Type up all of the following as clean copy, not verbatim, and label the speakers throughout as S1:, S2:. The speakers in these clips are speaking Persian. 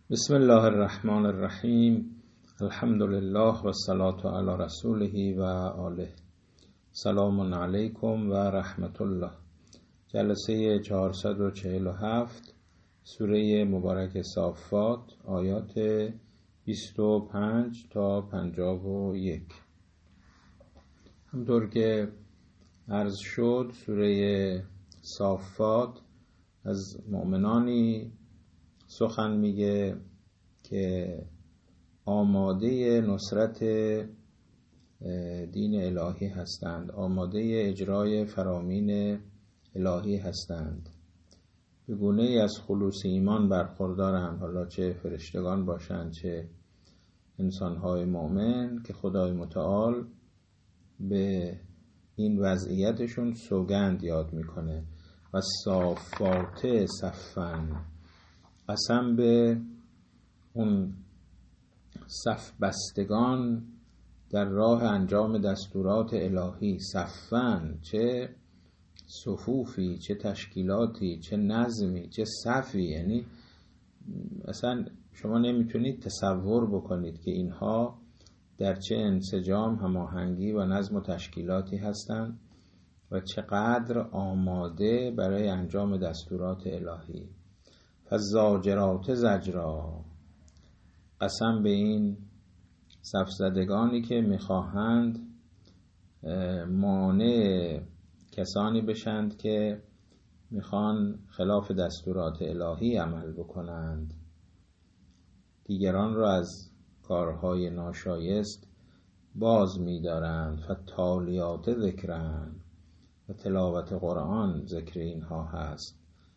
S1: بسم الله الرحمن الرحیم. الحمد لله و الصلاة علی رسوله و آله. سلام علیکم و رحمت الله. جلسه 447 سوره مبارک صافات، آیات 25 تا 51. همطور که عرض شد، سوره صافات از مؤمنانی سخن میگه که آماده نصرت دین الهی هستند، آماده اجرای فرامین الهی هستند، به گونه ای از خلوص ایمان برخوردارند، حالا چه فرشتگان باشند چه انسانهای مؤمن، که خدای متعال به این وضعیتشون سوگند یاد میکنه. و صافات صفن، قسم به اون صف بستگان در راه انجام دستورات الهی. صفن، چه صفوفی، چه تشکیلاتی، چه نظمی، چه صفی. یعنی اصلا شما نمیتونید تصور بکنید که اینها در چه انسجام، هماهنگی و نظم و تشکیلاتی هستند و چقدر آماده برای انجام دستورات الهی. فالزاجرات زجرا، قسم به این صف زدگانی که میخواهند مانع کسانی بشند که میخوان خلاف دستورات الهی عمل بکنند، دیگران را از کارهای ناشایست باز می‌دارند. فتالیات ذکرن، و تلاوت قرآن ذکر اینها هست.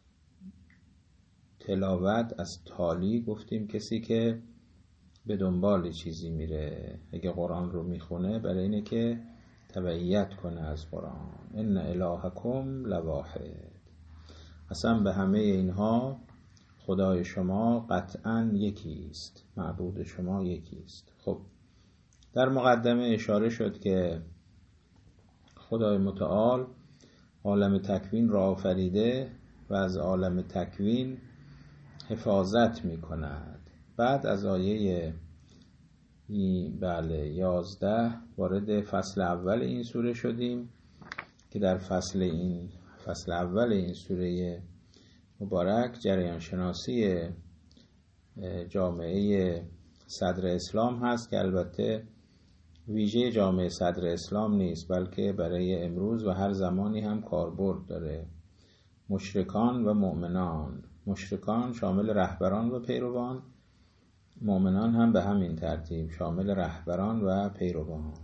S1: تلاوت از تالی گفتیم کسی که به دنبال چیزی میره. اگه قرآن رو میخونه برای اینه که تبعیت کنه از قرآن. ان الهکم لواحد، اصلا به همه اینها خدای شما قطعا یکی است، معبود شما یکی است. خب در مقدمه اشاره شد که خدای متعال عالم تکوین را آفریده و از عالم تکوین حفاظت می کند. بعد از آیه 11 وارد فصل اول این سوره شدیم که در فصل اول این سوره مبارک جریان شناسی جامعه صدر اسلام هست، که البته ویژه جامعه صدر اسلام نیست، بلکه برای امروز و هر زمانی هم کاربرد داره. مشرکان و مؤمنان، مشرکان شامل رهبران و پیروان، مؤمنان هم به همین ترتیب شامل رهبران و پیروان.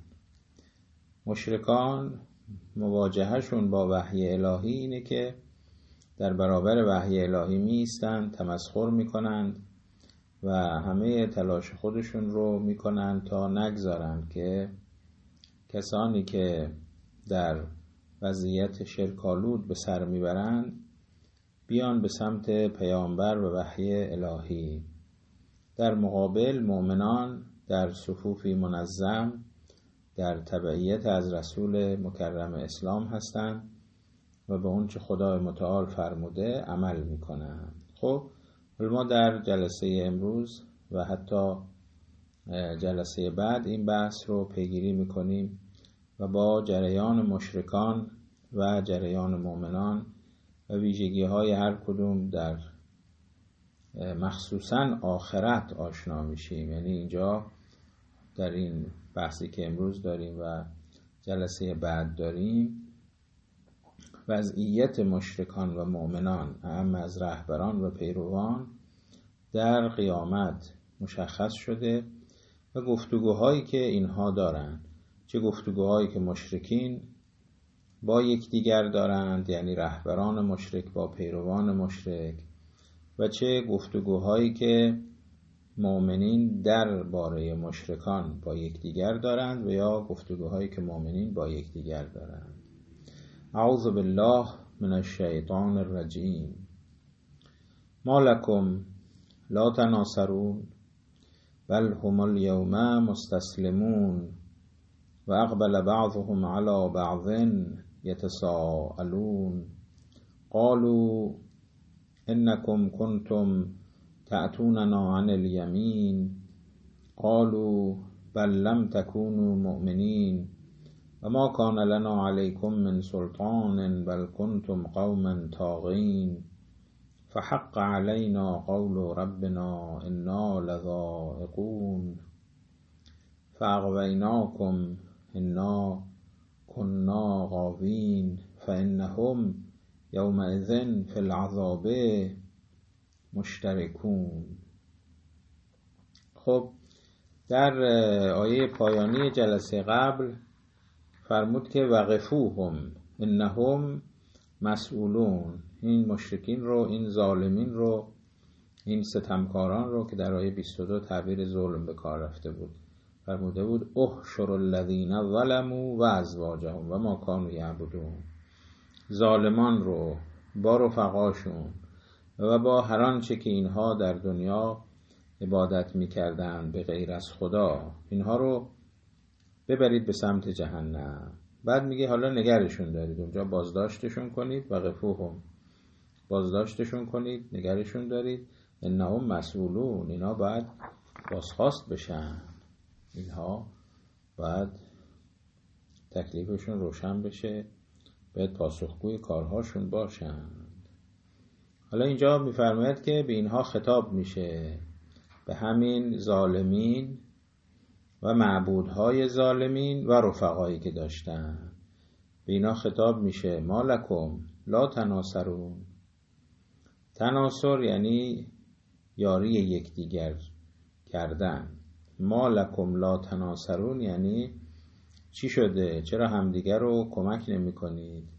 S1: مشرکان مواجهشون با وحی الهی اینه که در برابر وحی الهی می ایستند، تمسخر می کنند و همه تلاش خودشون رو می کنند تا نگذارند که کسانی که در وضعیت شرک‌آلود به سر می برند بیان به سمت پیامبر و وحی الهی. در مقابل مؤمنان در صفوفی منظم در تبعیت از رسول مکرم اسلام هستند و به اون چه خدای متعال فرموده عمل میکنند. خب ما در جلسه امروز و حتی جلسه بعد این بحث رو پیگیری میکنیم و با جریان مشرکان و جریان مؤمنان و ویژگی های هر کدوم در مخصوصاً آخرت آشنا میشیم. یعنی اینجا در این بحثی که امروز داریم و جلسه بعد داریم، وضعیت مشرکان و مؤمنان اهم از رهبران و پیروان در قیامت مشخص شده و گفتگوهایی که اینها دارند، چه گفتگوهایی که مشرکین با یکدیگر دارند، یعنی رهبران مشرک با پیروان مشرک، و چه گفتگوهایی که مؤمنین درباره مشرکان با یکدیگر دارند و یا گفتگوهایی که مؤمنین با یکدیگر دارند. اعوذ بالله من الشیطان الرجیم. ما لکم لا تناصرون بل هم اليوم مستسلمون و اقبل بعضهم على بعض یتساءلون قالوا انکم کنتم تأتوننا عن الیمین قالوا بل لم تكونوا مؤمنین و ما کان لنا علیکم من سلطان بل کنتم قوما طاغین فحق علینا قول ربنا انا لذائقون فاغویناکم انا کنا غاوین فانهم یومئذ فی العذاب مشترکون. خب در آیه پایانی جلسه قبل فرمود که وقفوهم انهم مسئولون. این مشرکین رو، این ظالمین رو، این ستمکاران رو که در آیه 22 تعبیر ظلم به کار رفته بود فرموده بود احشر الذین ظلموا و ازواجهم و ما کانوا یعبدون. ظالمان رو با رفقاشون و با هر آنچه که اینها در دنیا عبادت میکردن به غیر از خدا، اینها رو ببرید به سمت جهنم. بعد میگه حالا نگرشون دارید، اونجا بازداشتشون کنید، وقفوهم بازداشتشون کنید، نگرشون دارید، انهم مسئولون. اینا باید بازخواست بشن، اینها باید تکلیفشون روشن بشه، باید پاسخگوی کارهاشون باشن. حالا اینجا میفرماید که به اینها خطاب میشه، به همین ظالمین و معبودهای ظالمین و رفقایی که داشتن، به اینا خطاب میشه ما لکم لا تناصرون. تناصر یعنی یاری یکدیگر کردن. ما لکم لا تناصرون یعنی چی شده؟ چرا همدیگر رو کمک نمی کنید؟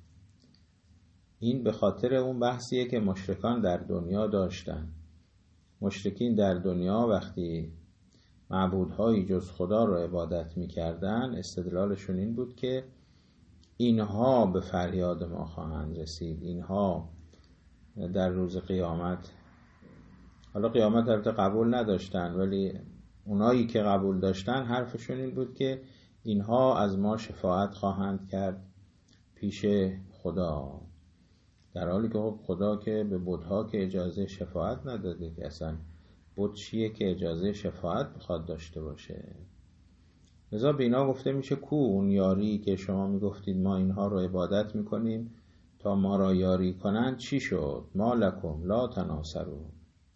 S1: این به خاطر اون بحثیه که مشرکان در دنیا داشتن. مشرکین در دنیا وقتی معبودهایی جز خدا رو عبادت می کردن، استدلالشون این بود که اینها به فریاد ما خواهند رسید، اینها در روز قیامت، حالا قیامت البته قبول نداشتن ولی اونایی که قبول داشتن حرفشون این بود که اینها از ما شفاعت خواهند کرد پیش خدا، در حالی که خب خدا که به بت‌ها که اجازه شفاعت نداده، که اصلا بت چیه که اجازه شفاعت بخواد داشته باشه. لذا به اینا گفته میشه کو اون یاری که شما میگفتید ما اینها رو عبادت میکنیم تا ما را یاری کنن، چی شد؟ ما لکم لا تناصرون.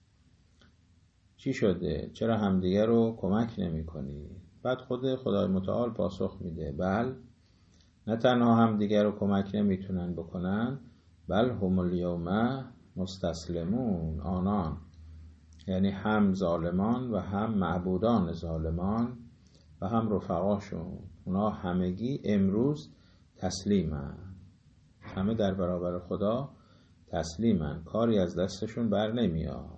S1: چی شده؟ چرا همدیگه رو کمک نمی کنی؟ بعد خدای متعال پاسخ میده بل، نه تنها همدیگه رو کمک نمیتونن بکنن، بل هم الیوم مستسلمون. آنان یعنی هم ظالمان و هم معبودان ظالمان و هم رفقاشون، اونا همگی امروز تسلیمن، همه در برابر خدا تسلیمن، کاری از دستشون بر نمیاد.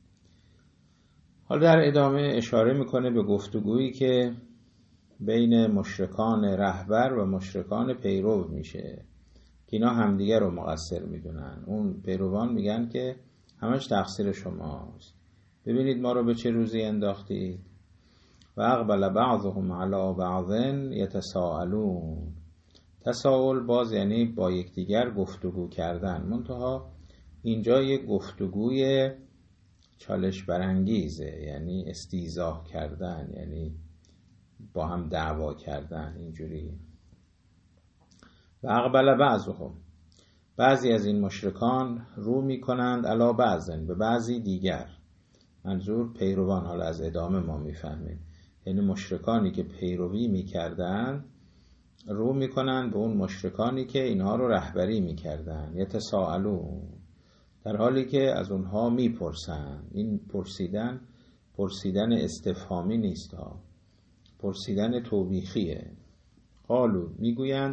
S1: حالا در ادامه اشاره میکنه به گفتگویی که بین مشرکان رهبر و مشرکان پیرو میشه که اینا همدیگه رو مقصر میدونن. اون پیروان میگن که همش تقصیر شماست، ببینید ما رو به چه روزی انداختید. و اقبل بعضهم علی بعض یتساءلون. تساؤل باز یعنی با یکدیگر گفتگو کردن، منتها اینجا یک گفتگوی چالش برانگیزه، یعنی استیزاه کردن، یعنی با هم دعوا کردن اینجوری. و اقبل بعضهم، بعضی از این مشرکان رو میکنند علی بعضن، به بعضی دیگر، منظور پیروان. حالا از ادامه ما میفهمیم یعنی مشرکانی که پیروی میکردن رو میکنن به اون مشرکانی که اینها رو رهبری میکردن. یتساءلون، در حالی که از اونها میپرسن. این پرسیدن استفهامی نیست ها، پرسیدن توبیخیه. قالو، میگویند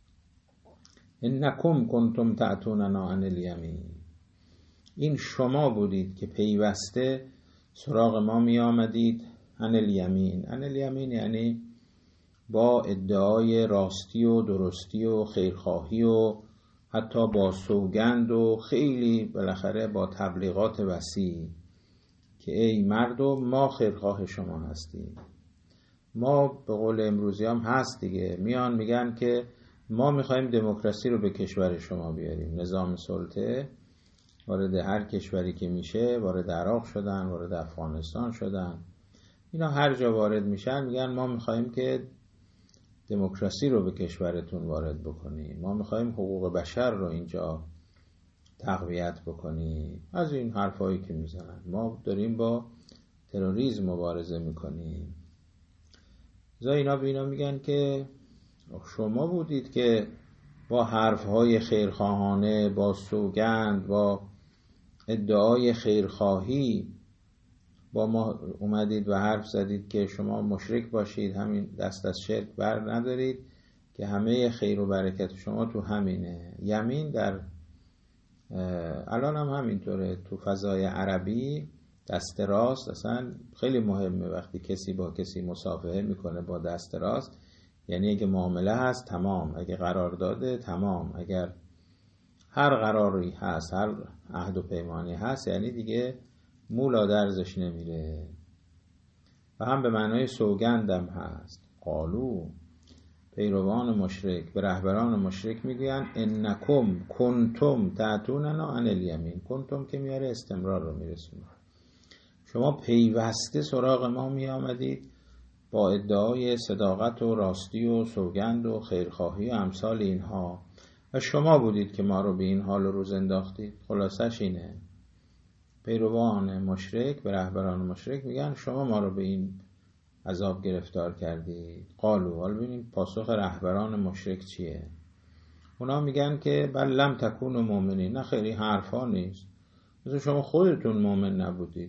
S1: انکم کنتم تأتوننا عن الیمین، این شما بودید که پیوسته سراغ ما می آمدید. عن الیمین، عن الیمین یعنی با ادعای راستی و درستی و خیرخواهی و حتی با سوگند و خیلی بالاخره با تبلیغات وسیع که ای مردم ما خیرخواه شما هستیم. ما به قول امروزی هم هست دیگه، میان میگن که ما میخوایم دموکراسی رو به کشور شما بیاریم، نظام سلطه وارد هر کشوری که میشه، وارد عراق شدن، وارد افغانستان شدن، اینا هر جا وارد میشن میگن ما میخواییم که دموکراسی رو به کشورتون وارد بکنیم، ما میخواییم حقوق بشر رو اینجا تقویت بکنیم. از این حرفایی که میزنن، ما داریم با تروریسم مبارزه میکنیم. اینا به اینا میگن که شما بودید که با حرفهای خیرخواهانه، با سوگند، با ادعای خیرخواهی با ما اومدید و حرف زدید که شما مشرک باشید، همین دست از شرک بر ندارید، که همه خیر و برکت شما تو همینه. یمین در الان هم همینطوره، تو فضای عربی دست راست اصلا خیلی مهمه. وقتی کسی با کسی مصافحه میکنه با دست راست، یعنی اگه معامله هست تمام، اگه قرارداده تمام، اگر هر قراری هست، هر عهد و پیمانی هست، یعنی دیگه مولا درزش نمیره. و هم به معنای سوگندم هست. قالو، پیروان مشرک به رهبران مشرک میگوین انکم کنتم تأتوننا عن الیمین. کنتم که میاره استمرار رو میرسونه. شما پیوسته سراغ ما می آمدید با ادعای صداقت و راستی و سوگند و خیرخواهی و امثال اینها، و شما بودید که ما رو به این حال روز انداختید. خلاصش اینه، پیروان مشرک به رهبران مشرک میگن شما ما رو به این عذاب گرفتار کردید. قالو، حالا ببینیم پاسخ رهبران مشرک چیه. اونا میگن که بل لم تکونوا مؤمنین. نه خیلی حرفا نیست، مثل شما خودتون مؤمن نبودید.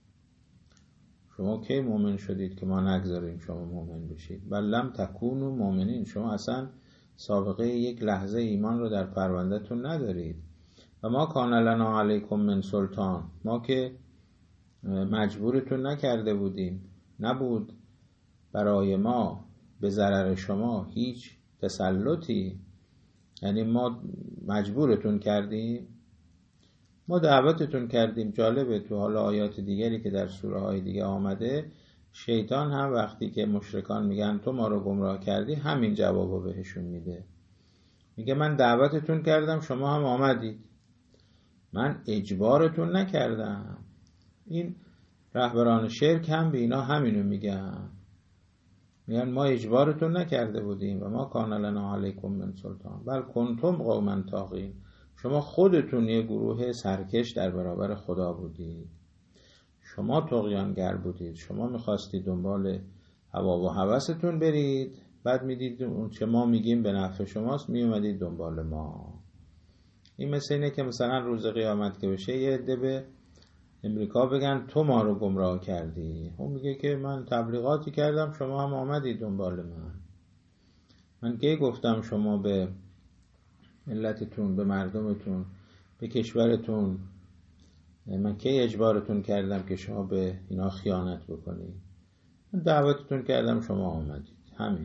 S1: شما کی مؤمن شدید که ما نگذاریم شما مؤمن بشید؟ بل لم تکونوا مؤمنین، شما اصلا سابقه یک لحظه ایمان رو در پروندهتون ندارید. و ما کان لنا علیکم من سلطان، ما که مجبورتون نکرده بودیم، نبود برای ما به ضرر شما هیچ تسلطی، یعنی ما مجبورتون کردیم، ما دعوتتون کردیم. جالبه تو حالا آیات دیگری که در سوره های دیگه آمده، شیطان هم وقتی که مشرکان میگن تو ما رو گمراه کردی، همین جوابو بهشون میده. میگه من دعوتتون کردم شما هم آمدید، من اجبارتون نکردم. این رهبران شرک هم به اینا همینو میگن ما اجبارتون نکرده بودیم و ما کان لنا علیکم من سلطان بل کنتم قوما طاغین، شما خودتون یه گروه سرکش در برابر خدا بودید، شما طغیانگر بودید، شما میخواستید دنبال هوا و هوستون برید، بعد میدید اون چه ما میگیم به نفع شماست، میومدید دنبال ما. این مثل اینه که مثلا روز قیامت که بشه یه عده به امریکا بگن تو ما رو گمراه کردی. اون میگه که من تبلیغاتی کردم شما هم آمدید دنبال من کی گفتم شما به ملتتون، به مردمتون، به کشورتون، من کی اجبارتون کردم که شما به اینا خیانت بکنید؟ من دعوتتون کردم شما آمدید، همین.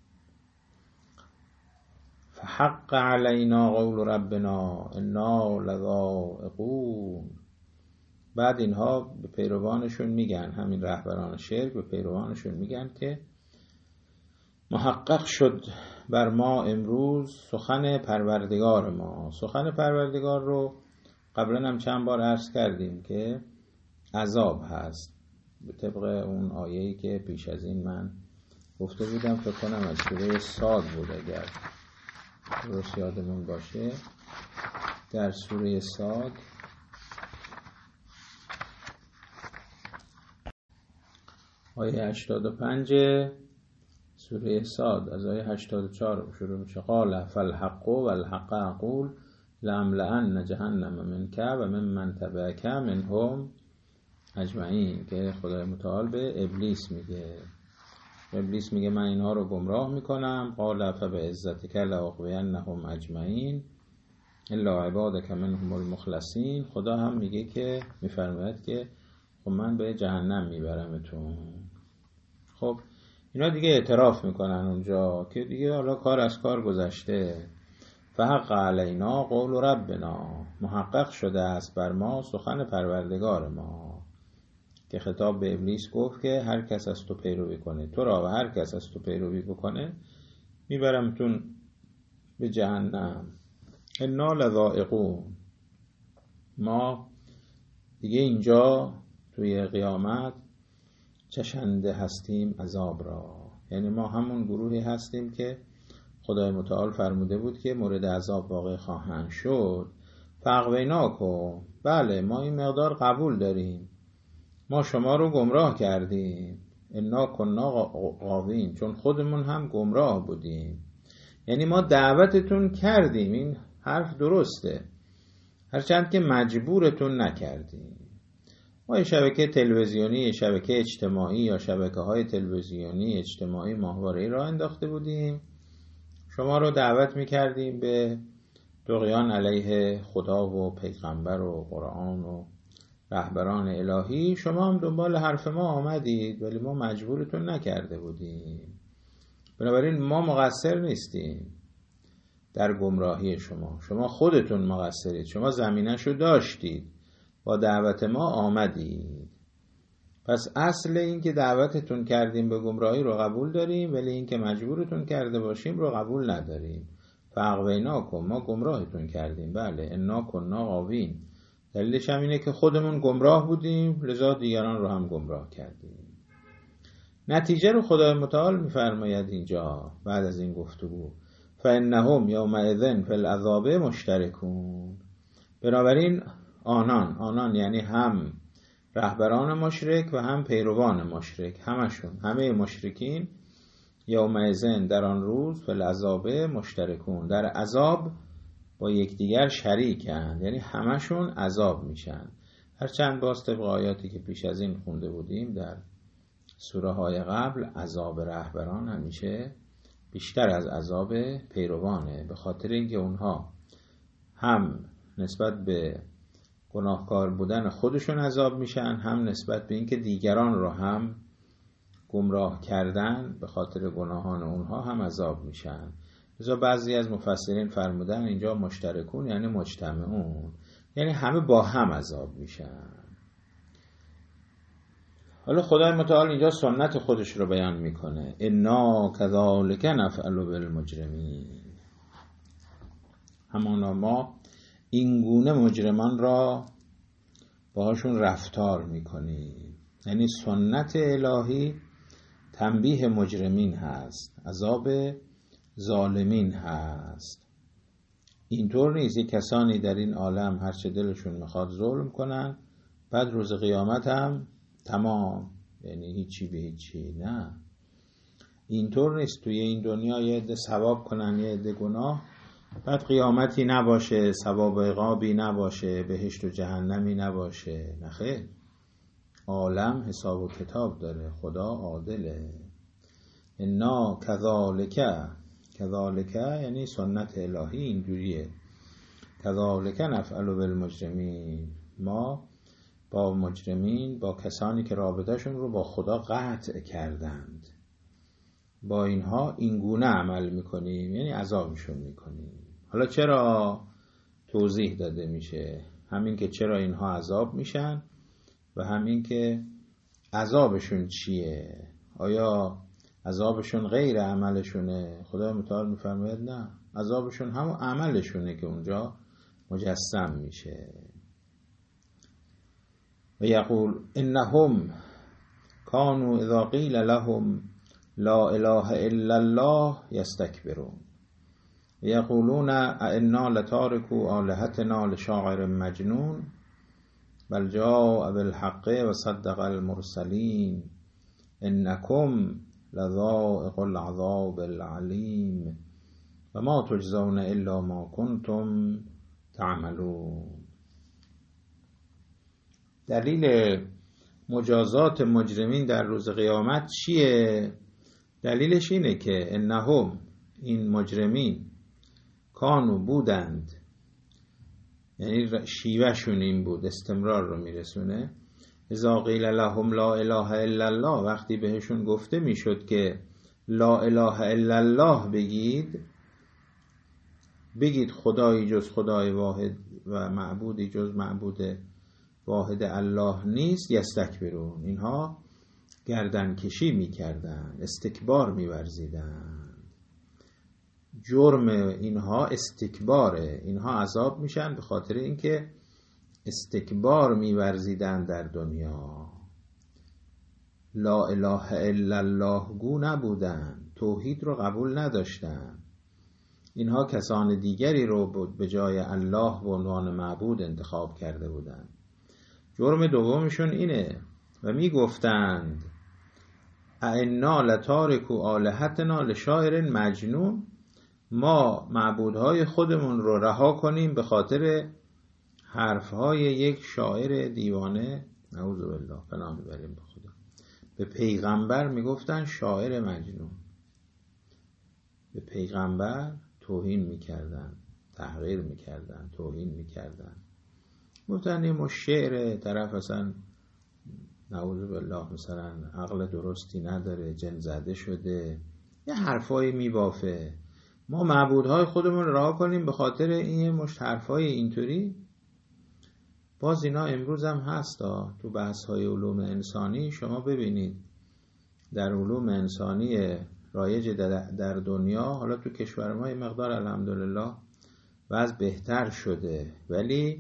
S1: فحق علینا قول ربنا انا لذائقون. بعد اینها به پیروانشون میگن، همین رهبران شرک به پیروانشون میگن که محقق شد بر ما امروز سخن پروردگار ما. سخن پروردگار رو قبلا هم چند بار عرض کردیم که عذاب هست، به طبق اون آیه‌ای که پیش از این من گفته بودم، فکر کنم از سوره صاد بود اگر درست یادمون باشه. در سوره صاد آیه 85 سوره صاد از آیه 84 شروع میشه. قال فالحق والحق اقول لأملأن جهنم منک و ممن تبعک منهم اجمعین، که خدای متعال به ابلیس میگه. ابلیس میگه من اینها رو گمراه میکنم. قال فبعزتک لأغوینهم اجمعین الا عبادک منهم المخلصین. خدا هم میگه که میفرماید که خب من به جهنم میبرمتون. خب اینا دیگه اعتراف میکنن اونجا که دیگه حالا کار از کار گذشته. فحق علینا قول ربنا، محقق شده است بر ما سخن پروردگار ما، که خطاب به ابلیس گفت که هر کس از تو پیروی کنه، تو را و هر کس از تو پیروی بکنه میبرمتون به جهنم. انا لذائقون. ما دیگه اینجا توی قیامت چشنده هستیم عذاب را. یعنی ما همون گروهی هستیم که خدای متعال فرموده بود که مورد عذاب واقع خواهند شد. فاغویناکم، بله ما این مقدار قبول داریم، ما شما رو گمراه کردیم. انا کنا غاوین، چون خودمون هم گمراه بودیم. یعنی ما دعوتتون کردیم، این حرف درسته، هرچند که مجبورتون نکردیم. ما شبکه تلویزیونی، شبکه اجتماعی یا شبکه‌های تلویزیونی اجتماعی ماهواره‌ای را انداخته بودیم، شما رو دعوت می‌کردیم به طغیان علیه خدا و پیغمبر و قرآن و رهبران الهی. شما هم دنبال حرف ما آمدید ولی ما مجبورتون نکرده بودیم. بنابراین ما مقصر نیستیم در گمراهی شما، شما خودتون مقصرید. شما زمینه‌شو داشتید، با دعوت ما آمدید. پس اصل این که دعوتتون کردیم به گمراهی رو قبول داریم، ولی این که مجبورتون کرده باشیم رو قبول نداریم. فاغویناکم، ما گمراهتون کردیم. بله، انا کنا غاوین، دلیلش هم اینه که خودمون گمراه بودیم لذا دیگران رو هم گمراه کردیم. نتیجه رو خدای متعال میفرماید اینجا بعد از این گفتگو، فانهم یومئذ فی العذاب مشترکون. بنابراین آنان یعنی هم رهبران مشرک و هم پیروان مشرک، همه مشرکین یومئذ در آن روز فی العذاب مشترکون، در عذاب با یکدیگر شریکند، یعنی همشون عذاب میشن. هرچند باز طبق آیاتی که پیش از این خونده بودیم در سوره های قبل، عذاب رهبران همیشه بیشتر از عذاب پیروانه، به خاطر اینکه اونها هم نسبت به گناهکار بودن خودشون عذاب میشن، هم نسبت به اینکه دیگران رو هم گمراه کردن به خاطر گناهان اونها هم عذاب میشن. لذا بعضی از مفسرین فرمودن اینجا مشترکون یعنی مجتمعون، یعنی همه با هم عذاب میشن. حالا خدای متعال اینجا سنت خودش رو بیان میکنه، انا کذالک نفعل بالمجرمین، همانا ما این گونه مجرمان را باهاشون رفتار میکنیم. یعنی سنت الهی تنبیه مجرمین هست، عذاب ظالمین هست. اینطور نیست یک کسانی در این عالم هرچه دلشون میخواد ظلم کنن، بعد روز قیامت هم تمام، یعنی هیچی به هیچی. نه، اینطور نیست. توی این دنیا یه عده ثواب کنن یه عده گناه، بعد قیامتی نباشه، ثواب و عقابی نباشه، بهشت و جهنمی نباشه. نخیر، عالم حساب و کتاب داره، خدا عادله. انا کذالک یعنی سنت الهی اینجوریه. کذالک نفعل بالمجرمین، ما با مجرمین، با کسانی که رابطهشون رو با خدا قطع کردند، با اینها اینگونه عمل میکنیم، یعنی عذابشون میکنیم. حالا چرا توضیح داده میشه، همین که چرا اینها عذاب میشن و همین که عذابشون چیه. آیا عذابشون غیر عملشونه؟ خدا متعال میفرماید نه، عذابشون همون عملشونه که اونجا مجسم میشه. و یقول انهم کانوا اذا قیل لهم لا اله الا الله یستکبرون و یقولون انا لتارکو آلهتنا لشاعر مجنون بل جاء بالحق و صدق المرسلین انکم لذائق العذاب العلیم و ما تجزون الا ما کنتم تعملون. دلیل مجازات مجرمین در روز قیامت چیه؟ دلیلش اینه که انهم، این مجرمین، کانو بودند، یعنی شیوهشون این بود، استمرار رو میرسونه. اذا قیل لهم لا اله الا الله، وقتی بهشون گفته میشد که لا اله الا الله بگید خدایی جز خدای واحد و معبودی جز معبود واحد الله نیست، یستکبرون، اینها گردن کشی میکردن، استکبار میورزیدن. جرم اینها استکباره، اینها عذاب میشن به خاطر اینکه استکبار می‌ورزیدند در دنیا، لا اله الا الله گو نبودند، توحید رو قبول نداشتند. اینها کسان دیگری رو به جای الله به عنوان معبود انتخاب کرده بودند. جرم دومشون اینه و میگفتند ائنا لتارکو آلهتنا لشاعر مجنون، ما معبودهای خودمون رو رها کنیم به خاطر حرفهای یک شاعر دیوانه. نعوذ بالله، پناه میبریم به خدا. به پیغمبر میگفتن شاعر مجنون. به پیغمبر توهین میکردن، تحقیر میکردن، توهین میکردن. گفتن این مش شعر، طرف اصلا نعوذ بالله مثلا عقل درستی نداره، جن زده شده، یه حرفایی میبافه، ما معبودهای خودمون رها کنیم به خاطر این مشت حرفای اینطوری. باز اینا امروز هم هستا تو بحث‌های علوم انسانی. شما ببینید در علوم انسانی رایج در دنیا، حالا تو کشور ما یه مقدار الحمدلله وضع بهتر شده، ولی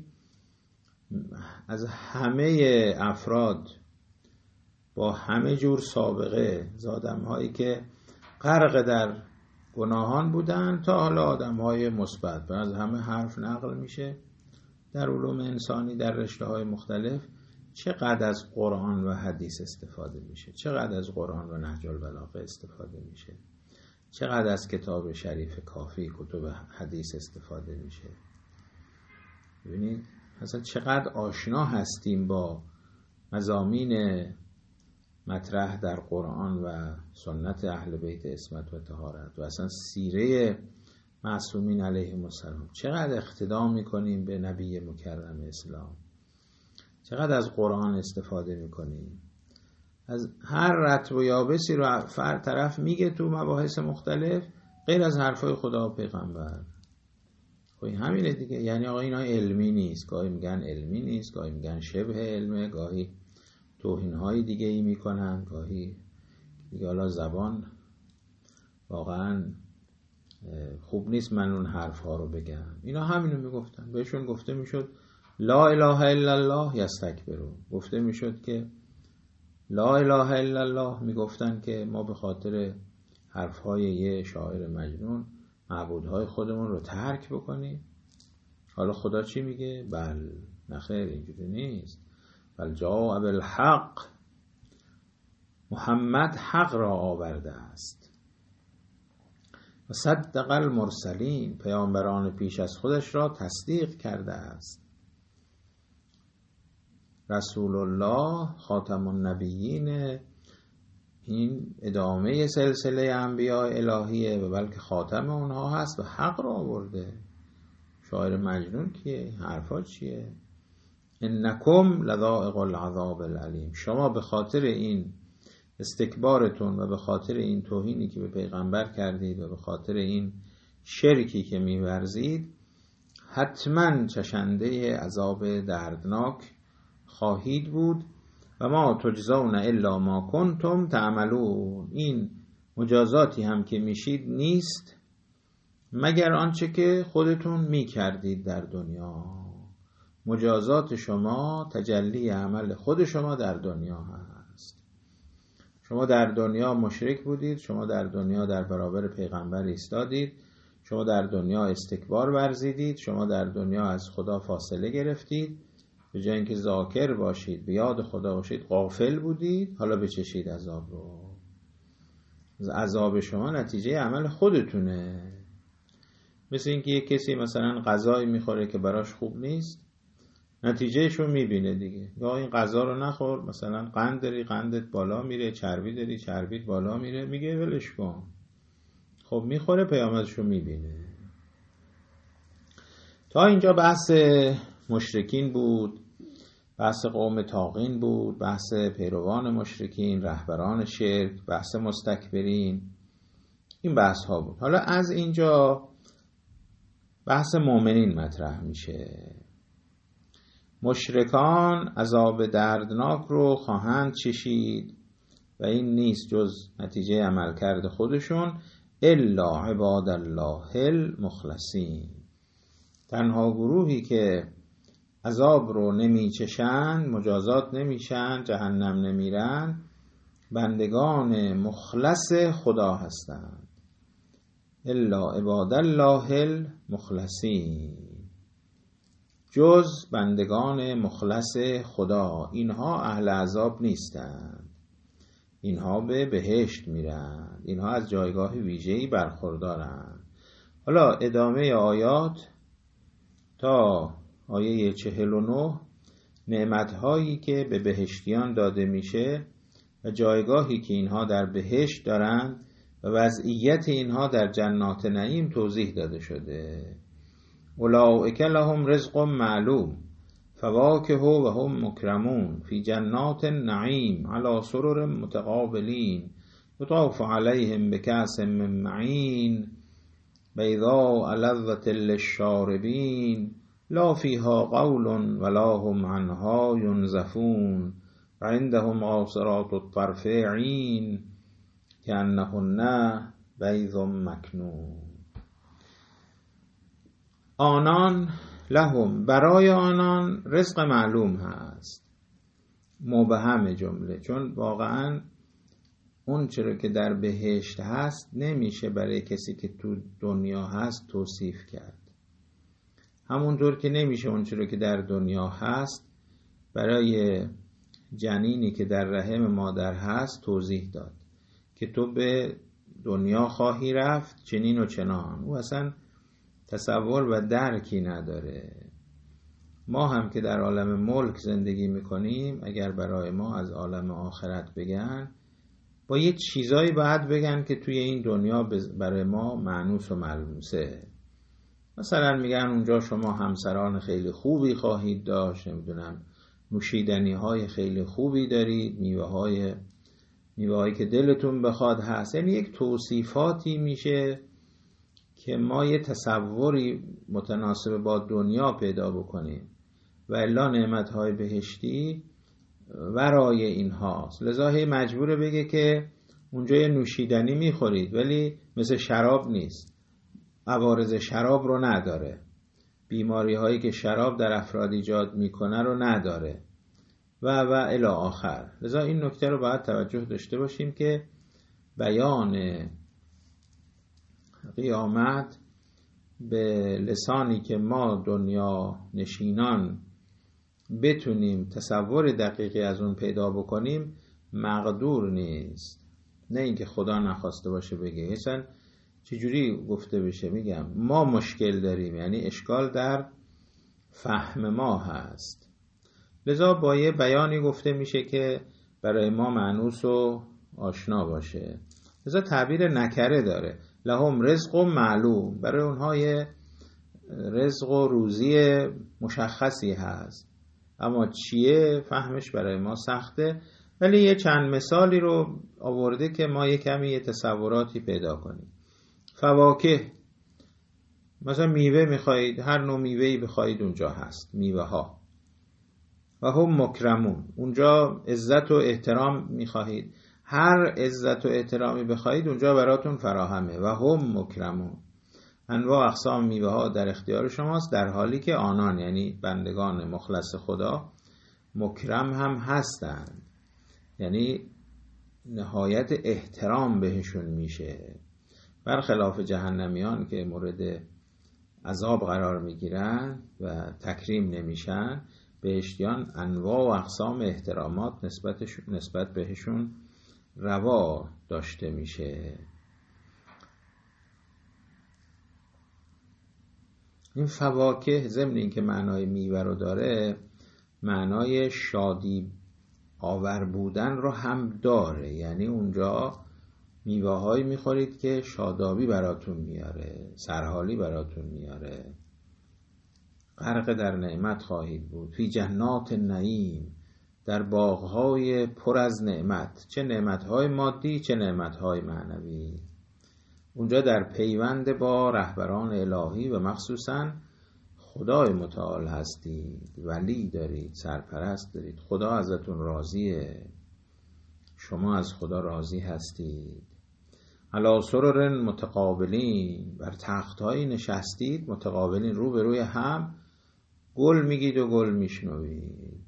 S1: از همه افراد با همه جور سابقه، آدم‌هایی که غرق در گناهان بودن تا حالا آدم‌های مثبت، از همه حرف نقل میشه در علوم انسانی در رشته‌های مختلف. چقدر از قرآن و حدیث استفاده میشه، چقدر از قرآن و نهج البلاغه استفاده میشه، چقدر از کتاب شریف کافی، کتب حدیث استفاده میشه. ببینید اصلا چقدر آشنا هستیم با مضامین مطرح در قرآن و سنت اهل بیت عصمت و طهارت و اصلا سیره معصومین علیهم السلام. چقدر اقتدا میکنیم به نبی مکرم اسلام، چقدر از قرآن استفاده میکنیم. از هر رطب و یابسی رو طرف میگه تو مباحث مختلف غیر از حرفای خدا و پیغمبر. خب همینه دیگه. یعنی آقا اینا علمی نیست، گاهی میگن علمی نیست، گاهی میگن شبه علمه، گاهی توهین‌های دیگه ای میکنن، گاهی دیگه حالا زبان واقعا خوب نیست من اون حرف‌ها رو بگم. اینا همینو میگفتن، بهشون گفته میشد لا اله الا الله یستکبرون، گفته میشد که لا اله الا الله، میگفتن که ما به خاطر حرف‌های یه شاعر مجنون معبودهای خودمون رو ترک بکنیم. حالا خدا چی میگه؟ بل نخیر، اینجوری نیست. بل جاء بالحق، محمد حق را آورده است. و صدق المرسلین، پیامبران پیش از خودش را تصدیق کرده است. رسول الله خاتم النبیین، این ادامه سلسله انبیاء الهیه و بلکه خاتم اونها هست و حق را آورده. شاعر مجنون کیه؟ حرفا چیه؟ انکم لذائق العذاب العلیم، شما به خاطر این استکبارتون و به خاطر این توهینی که به پیغمبر کردید و به خاطر این شرکی که می‌ورزید حتما چشنده عذاب دردناک خواهید بود. و ما تجزون الا ما کنتم تعملون، این مجازاتی هم که میشید نیست مگر آنچه که خودتون میکردید در دنیا. مجازات شما تجلی عمل خود شما در دنیا هست. شما در دنیا مشرک بودید، شما در دنیا در برابر پیغمبر ایستادید، شما در دنیا استکبار ورزیدید، شما در دنیا از خدا فاصله گرفتید، به جای اینکه ذاکر باشید، به یاد خدا باشید، غافل بودید. حالا بچشید عذاب رو. عذاب شما نتیجه عمل خودتونه. مثل اینکه یک کسی مثلا غذایی میخوره که براش خوب نیست، نتیجهش رو میبینه دیگه. یا این غذا رو نخور، مثلا قند داری، قندت بالا میره، چربی داری، چربیت بالا میره، میگه ولش کن. خب میخوره، پیامدش رو میبینه. تا اینجا بحث مشرکین بود، بحث قوم طاغین بود، بحث پیروان مشرکین، رهبران شرک، بحث مستکبرین، این بحث ها بود. حالا از اینجا بحث مؤمنین مطرح میشه. مشرکان عذاب دردناک رو خواهند چشید و این نیست جز نتیجه عملکرد خودشون. الا عباد الله المخلصین، تنها گروهی که عذاب رو نمیچشن، مجازات نمیشن، جهنم نمیرن، بندگان مخلص خدا هستند. الا عباد الله المخلصین، جز بندگان مخلص خدا، اینها اهل عذاب نیستند، اینها به بهشت میرند، اینها از جایگاه ویژه‌ای برخوردارند. حالا ادامه آیات تا آیه 49 نعمت‌هایی که به بهشتیان داده میشه و جایگاهی که اینها در بهشت دارند و وضعیت اینها در جنات نعیم توضیح داده شده. اولئک لهم رزق معلوم فواکه و هم مکرمون فی جنات النعیم علی سرر متقابلین یطاف علیهم بکأس من معین بیضاء لذة للشاربین لا فیها قول ولا هم عنها ینزفون و عندهم قاصرات الطرف عین کأنهن بیض مکنون. آنان لهم، برای آنان رزق معلوم هست، مبهم جمله، چون واقعا اون چرا که در بهشت هست نمیشه برای کسی که تو دنیا هست توصیف کرد، همونطور که نمیشه اون چرا که در دنیا هست برای جنینی که در رحم مادر هست توضیح داد که تو به دنیا خواهی رفت چنین و چنان، او اصلا تصور و درکی نداره. ما هم که در عالم ملک زندگی میکنیم اگر برای ما از عالم آخرت بگن با یه چیزایی باید بگن که توی این دنیا برای ما مانوس و ملموسه. مثلا میگن اونجا شما همسران خیلی خوبی خواهید داشت، نمیدونم نوشیدنی های خیلی خوبی دارید، میوه هایی که دلتون بخواد هست. یعنی یک توصیفاتی میشه که ما یه تصوری متناسب با دنیا پیدا بکنیم و الا نعمت‌های بهشتی ورای این هاست. لذا هی مجبوره بگه که اونجا یه نوشیدنی میخورید ولی مثل شراب نیست، عوارض شراب رو نداره، بیماری هایی که شراب در افراد ایجاد میکنه رو نداره و الی آخر. لذا این نکته رو باید توجه داشته باشیم که بیان قیامت به لسانی که ما دنیا نشینان بتونیم تصور دقیقی از اون پیدا بکنیم مقدور نیست. نه اینکه خدا نخواسته باشه بگه، مثلا چجوری گفته بشه، میگم ما مشکل داریم، یعنی اشکال در فهم ما هست. لذا با یه بیانی گفته میشه که برای ما مانوس و آشنا باشه. لذا تعبیر نکره داره، لهم رزق و معلوم، برای اونها یه رزق و روزی مشخصی هست، اما چیه فهمش برای ما سخته. ولی یه چند مثالی رو آورده که ما یه کمی یه تصوراتی پیدا کنیم. فواکه، مثلا میوه میخواهید، هر نوع میوهی بخواهید اونجا هست، میوه ها. و هم مکرمون، اونجا عزت و احترام میخواهید، هر عزت و احترامی بخواهید اونجا براتون فراهمه. و هم مکرمون، انواع اقسام میوه ها در اختیار شماست، در حالی که آنان یعنی بندگان مخلص خدا مکرم هم هستند، یعنی نهایت احترام بهشون میشه، برخلاف جهنمیان که مورد عذاب قرار میگیرن و تکریم نمیشن. بهشتیان انواع و اقسام احترامات نسبت بهشون روا داشته میشه. این فواکه ضمن این که معنای میوه رو داره، معنای شادی آور بودن رو هم داره، یعنی اونجا میوه هایی میخورید که شادابی براتون میاره، سرحالی براتون میاره، غرق در نعمت خواهید بود. فی جنات النعیم، در باغهای پر از نعمت، چه نعمتهای مادی چه نعمتهای معنوی. اونجا در پیوند با رهبران الهی و مخصوصا خدای متعال هستید، ولی دارید، سرپرست دارید، خدا ازتون راضیه، شما از خدا راضی هستید. علی سرر متقابلین، بر تخت‌هایی نشستید، متقابلین رو به روی هم، گل میگید و گل میشنوید،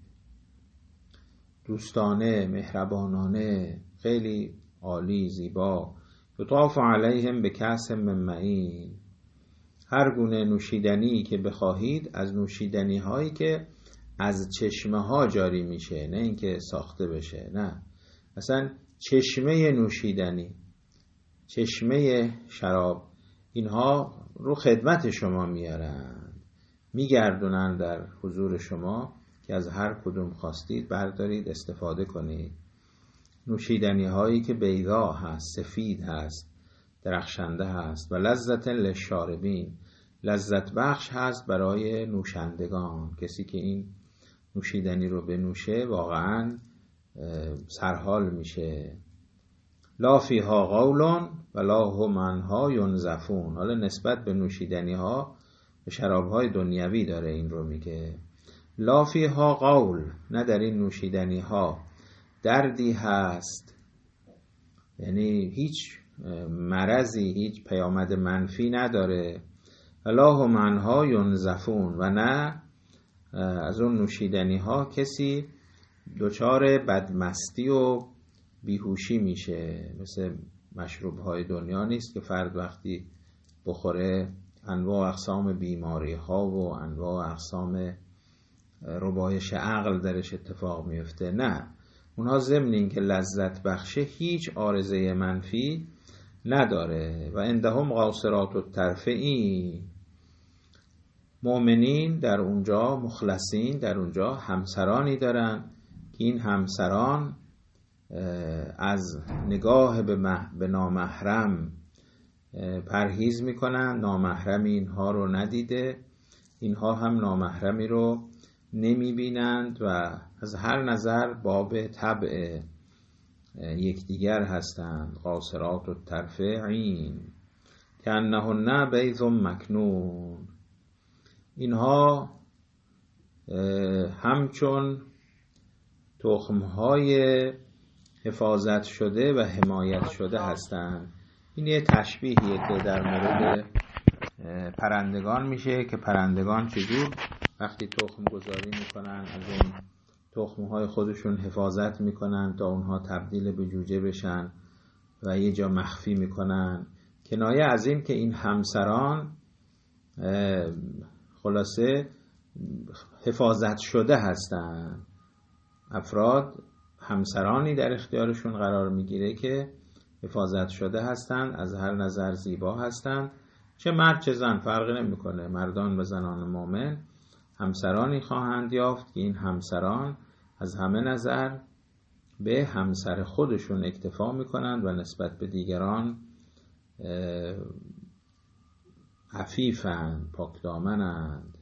S1: دوستانه، مهربانانه، خیلی عالی، زیبا. یطاف علیهم بکأس من معین، هر گونه نوشیدنی که بخواهید از نوشیدنی هایی که از چشمه ها جاری میشه، نه اینکه ساخته بشه، نه، اصلا چشمه نوشیدنی، چشمه شراب، اینها رو خدمت شما میارن، میگردونن در حضور شما که از هر کدوم خواستید بردارید استفاده کنید. نوشیدنی هایی که بیضا هست، سفید هست، درخشنده هست، و لذت للشاربین، لذت بخش هست برای نوشندگان. کسی که این نوشیدنی رو بنوشه واقعا سرحال میشه. لا فیها قول ولا هم عنها ینزفون. حالا نسبت به نوشیدنی ها، به شراب های دنیوی داره این رو میگه. لا فیها قول، نه در این نوشیدنی ها دردی هست، یعنی هیچ مرضی، هیچ پیامد منفی نداره. ولا هم عنها ینزفون، و نه از اون نوشیدنی ها کسی دچار بدمستی و بیهوشی میشه. مثل مشروب های دنیا نیست که فرد وقتی بخوره انواع اقسام بیماری ها و انواع اقسام ربایش عقل درش اتفاق میفته. نه، اونها ضمن این که لذت بخشه هیچ عارضه منفی نداره. و عندهم قاصرات الطرف عین، مؤمنین در اونجا، مخلصین در اونجا همسرانی دارن که این همسران از نگاه به نامحرم پرهیز میکنن، نامحرمی اینها رو ندیده، اینها هم نامحرمی رو نمیبینند و از هر نظر باب طبع یکدیگر هستند. قاصرات الطرف عین کأنهن بیض مکنون، اینها همچون تخمهای حفاظت شده و حمایت شده هستند. این یه تشبیهیه که در مورد پرندگان میشه که پرندگان چجور وقتی تخم گذاری میکنن از اون تخمهای خودشون حفاظت میکنن تا اونها تبدیل به جوجه بشن و یه جا مخفی میکنن. کنایه از این که این همسران خلاصه حفاظت شده هستن. افراد همسرانی در اختیارشون قرار میگیره که حفاظت شده هستن، از هر نظر زیبا هستن، چه مرد چه زن فرق نمیکنه. مردان و زنان مؤمن همسرانی خواهند یافت که این همسران از همه نظر به همسر خودشون اکتفا میکنند و نسبت به دیگران عفیفند، پاکدامنند.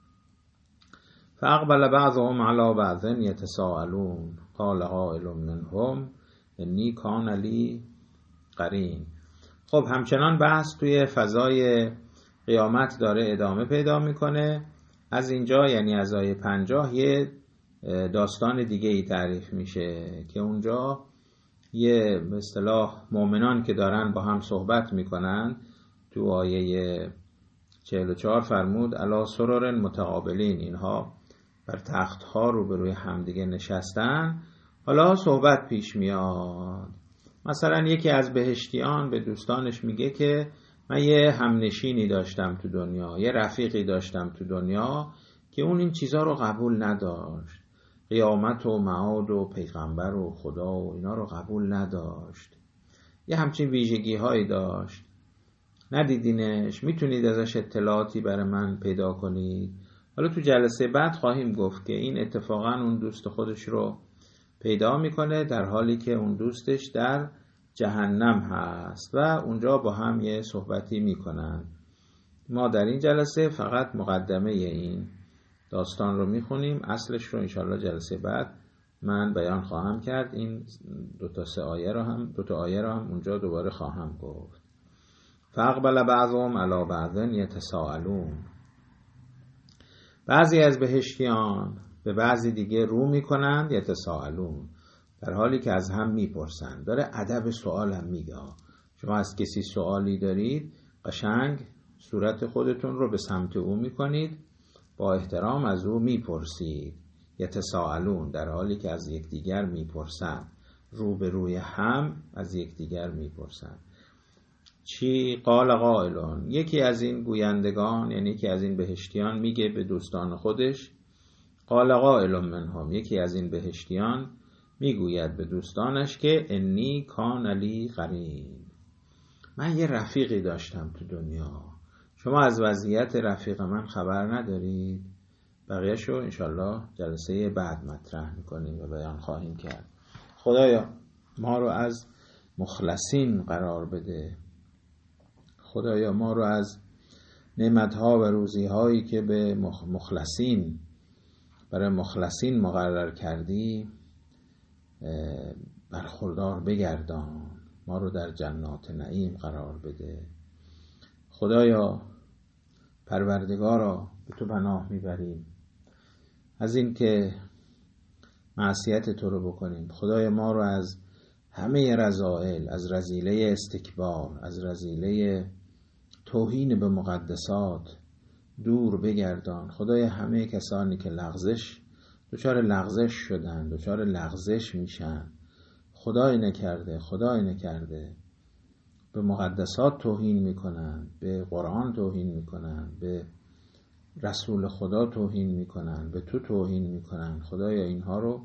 S1: فاقبل بعضهم علی بعض یتساءلون قال قائل منهم انی کان لی قرین. خب همچنان بحث توی فضای قیامت داره ادامه پیدا میکنه. از اینجا یعنی از آیه 50 یه داستان دیگه ای تعریف میشه که اونجا یه به اصطلاح مؤمنان که دارن با هم صحبت میکنن. تو آیه 44 فرمود علی سرر متقابلین، اینها بر تختها روبروی همدیگه نشستن. حالا صحبت پیش میاد. مثلا یکی از بهشتیان به دوستانش میگه که من یه همنشینی داشتم تو دنیا، یه رفیقی داشتم تو دنیا که اون این چیزا رو قبول نداشت، قیامت و معاد و پیغمبر و خدا و اینا رو قبول نداشت، یه همچین ویژگی هایی داشت، ندیدینش؟ میتونید ازش اطلاعاتی برای من پیدا کنید؟ حالا تو جلسه بعد خواهیم گفت که این اتفاقا اون دوست خودش رو پیدا میکنه در حالی که اون دوستش در جهنم هست و اونجا با هم یه صحبتی میکنن. ما در این جلسه فقط مقدمه این داستان رو میخونیم، اصلش رو انشالله جلسه بعد من بیان خواهم کرد. این دو تا آیه رو هم اونجا دوباره خواهم گفت. فاقبل بعضهم علی بعض یتساءلون، بعضی از بهشتیان به بعضی دیگه رو میکنند، یتساءلون در حالی که از هم میپرسند. داره ادب سوال هم میگه. شما از کسی سوالی دارید قشنگ صورت خودتون رو به سمت او میکنید با احترام از او میپرسید. یتساءلون، در حالی که از یکدیگر میپرسن، رو به روی هم از یکدیگر میپرسن. چی؟ قال قائلون، یکی از این گویندگان، یعنی یکی از این بهشتیان میگه به دوستان خودش، قال قائل منهم، یکی از این بهشتیان میگوید به دوستانش که انی کان لی قرین، من یه رفیقی داشتم تو دنیا، شما از وضعیت رفیق من خبر ندارید؟ بقیه‌شو انشالله جلسه بعد مطرح میکنیم و بیان خواهیم کرد. خدایا ما رو از مخلصین قرار بده. خدایا ما رو از نعمتها و روزی‌هایی که به مخلصین، برای مخلصین مقرر کردی برخوردار بگردان. ما رو در جنات نعیم قرار بده. خدایا پروردگارا به تو پناه میبریم از این که معصیت تو رو بکنیم. خدایا ما رو از همه رذائل، از رذیله استکبار، از رذیله توهین به مقدسات دور بگردان. خدایا همه کسانی که دچار لغزش شدن، دچار لغزش میشن، خدای نکرده به مقدسات توهین میکنن، به قرآن توهین میکنن، به رسول خدا توهین میکنن، به تو توهین میکنن. خدایا اینها رو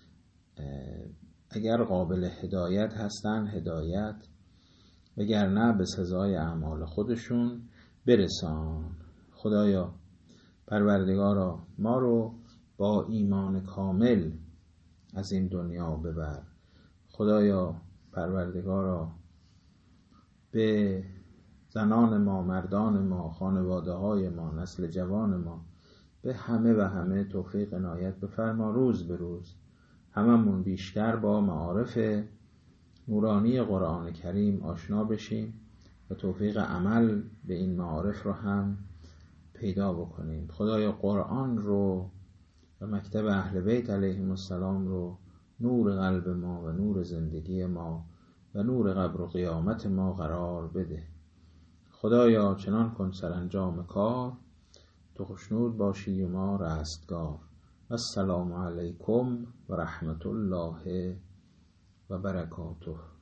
S1: اگر قابل هدایت هستن هدایت، وگرنه به سزای اعمال خودشون برسان. خدایا پروردگارا ما رو با ایمان کامل از این دنیا ببر. خدایا پروردگارا به زنان ما، مردان ما، خانواده های ما، نسل جوان ما، به همه توفیق عنایت بفرما. روز به روز هممون بیشتر با معارف نورانی قرآن کریم آشنا بشیم و توفیق عمل به این معارف رو هم پیدا بکنیم. خدایا قرآن رو و مکتب اهل بیت علیهم السلام رو نور قلب ما و نور زندگی ما و نور قبر و قیامت ما قرار بده. خدایا چنان کن سرانجام کار، تو خوشنود باشی و ما رستگار. السلام علیکم و رحمت الله و برکاته.